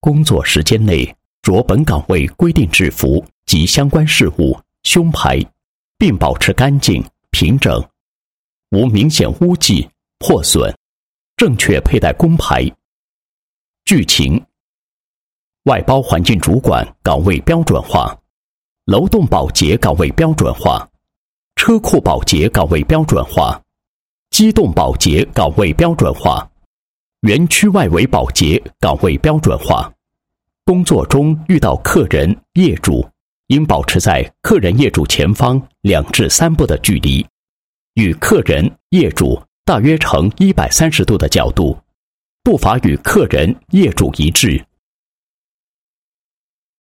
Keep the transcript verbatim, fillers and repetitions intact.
工作时间内着本岗位规定制服及相关事务、胸牌，并保持干净、平整，无明显污迹、破损，正确佩戴工牌。剧情：外包环境主管岗位标准化，楼栋保洁岗位标准化，车库保洁岗位标准化，机动保洁岗位标准化，园区外围保洁岗位标准化。工作中遇到客人、业主，应保持在客人业主前方两至三步的距离，与客人、业主大约呈一百三十度的角度，步伐与客人、业主一致，